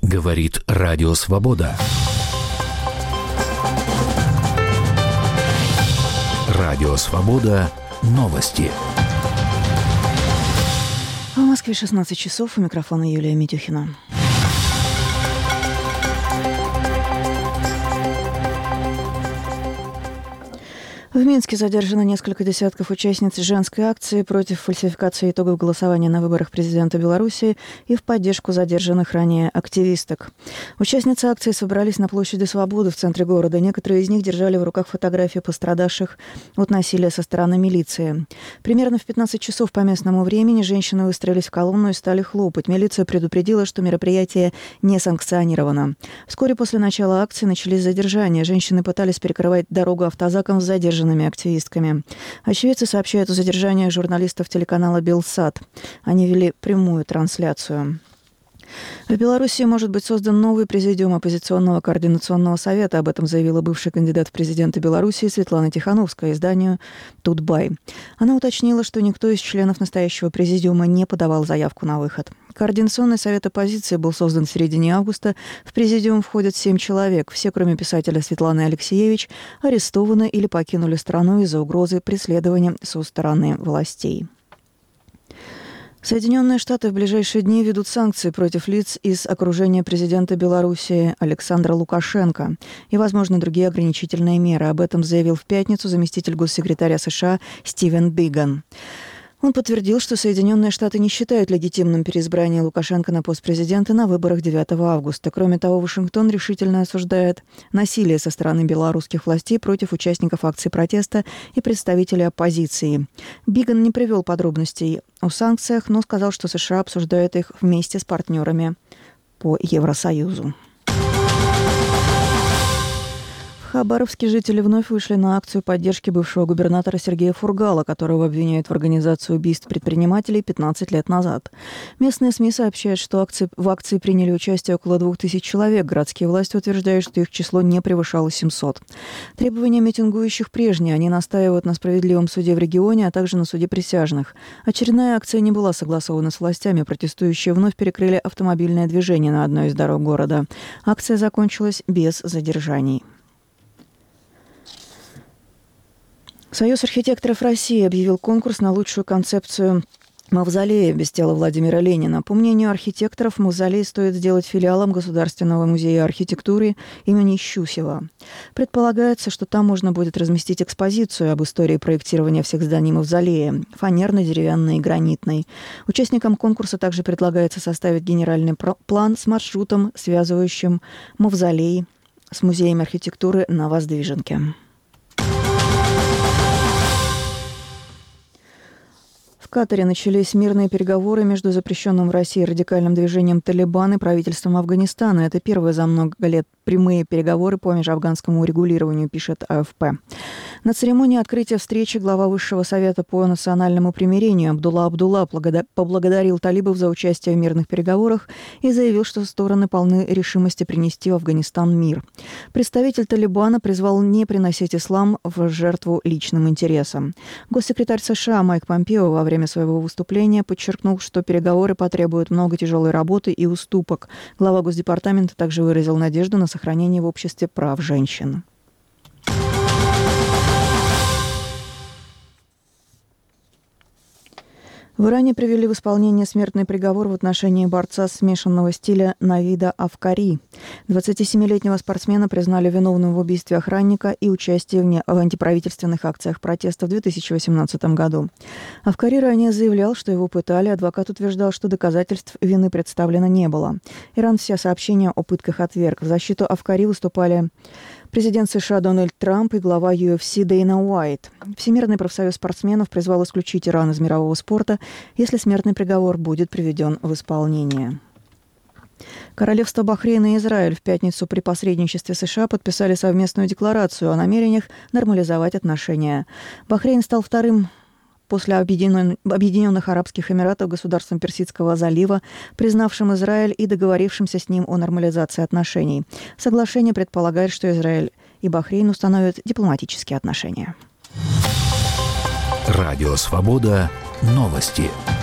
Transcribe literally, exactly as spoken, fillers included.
Говорит Радио Свобода. Радио Свобода. Новости. В Москве шестнадцать часов. У микрофона Юлия Митюхина. В Минске задержано несколько десятков участниц женской акции против фальсификации итогов голосования на выборах президента Беларуси и в поддержку задержанных ранее активисток. Участницы акции собрались на площади Свободы в центре города. Некоторые из них держали в руках фотографии пострадавших от насилия со стороны милиции. Примерно в пятнадцать часов по местному времени женщины выстроились в колонну и стали хлопать. Милиция предупредила, что мероприятие не санкционировано. Вскоре после начала акции начались задержания. Женщины пытались перекрывать дорогу автозаком с задержанными активистками. Очевидцы сообщают о задержании журналистов телеканала «Белсат». Они вели прямую трансляцию. В Беларуси может быть создан новый президиум оппозиционного координационного совета. Об этом заявила бывший кандидат в президенты Беларуси Светлана Тихановская изданию «Тутбай». Она уточнила, что никто из членов настоящего президиума не подавал заявку на выход. Координационный совет оппозиции был создан в середине августа. В президиум входят семь человек. Все, кроме писателя Светланы Алексеевич, арестованы или покинули страну из-за угрозы преследования со стороны властей. Соединенные Штаты в ближайшие дни ведут санкции против лиц из окружения президента Беларуси Александра Лукашенко и, возможно, другие ограничительные меры. Об этом заявил в пятницу заместитель госсекретаря США Стивен Биган. Он подтвердил, что Соединенные Штаты не считают легитимным переизбрание Лукашенко на пост президента на выборах девятого августа. Кроме того, Вашингтон решительно осуждает насилие со стороны белорусских властей против участников акций протеста и представителей оппозиции. Биган не привел подробностей о санкциях, но сказал, что США обсуждают их вместе с партнерами по Евросоюзу. В Хабаровске жители вновь вышли на акцию поддержки бывшего губернатора Сергея Фургала, которого обвиняют в организации убийств предпринимателей пятнадцать лет назад. Местные СМИ сообщают, что акции, в акции приняли участие около двух тысяч человек. Городские власти утверждают, что их число не превышало семьсот. Требования митингующих прежние. Они настаивают на справедливом суде в регионе, а также на суде присяжных. Очередная акция не была согласована с властями. Протестующие вновь перекрыли автомобильное движение на одной из дорог города. Акция закончилась без задержаний. Союз архитекторов России объявил конкурс на лучшую концепцию мавзолея без тела Владимира Ленина. По мнению архитекторов, мавзолей стоит сделать филиалом Государственного музея архитектуры имени Щусева. Предполагается, что там можно будет разместить экспозицию об истории проектирования всех зданий мавзолея – фанерной, деревянной и гранитной. Участникам конкурса также предлагается составить генеральный план с маршрутом, связывающим мавзолей с музеем архитектуры на Воздвиженке. В Катаре начались мирные переговоры между запрещенным в России радикальным движением «Талибан» и правительством Афганистана. Это первые за много лет прямые переговоры по межафганскому урегулированию, пишет А Эф Пэ. На церемонии открытия встречи глава Высшего совета по национальному примирению Абдулла Абдулла поблагодарил талибов за участие в мирных переговорах и заявил, что стороны полны решимости принести в Афганистан мир. Представитель Талибана призвал не приносить ислам в жертву личным интересам. Госсекретарь США Майк Помпео во время своего выступления подчеркнул, что переговоры потребуют много тяжелой работы и уступок. Глава Госдепартамента также выразил надежду на сохранение в обществе прав женщин. В Иране привели в исполнение смертный приговор в отношении борца смешанного стиля Навида Афкари. двадцатисемилетнего спортсмена признали виновным в убийстве охранника и участии в антиправительственных акциях протеста в две тысячи восемнадцатом году. Афкари ранее заявлял, что его пытали, адвокат утверждал, что доказательств вины представлено не было. Иран все сообщения о пытках отверг. В защиту Афкари выступали президент США Дональд Трамп и глава Ю Эф Си Дейна Уайт. Всемирный профсоюз спортсменов призвал исключить Иран из мирового спорта, если смертный приговор будет приведен в исполнение. Королевство Бахрейн и Израиль в пятницу при посредничестве США подписали совместную декларацию о намерениях нормализовать отношения. Бахрейн стал вторым после Объединенных Арабских Эмиратов государством Персидского залива, признавшим Израиль и договорившимся с ним о нормализации отношений. Соглашение предполагает, что Израиль и Бахрейн установят дипломатические отношения. Радио «Свобода». Новости.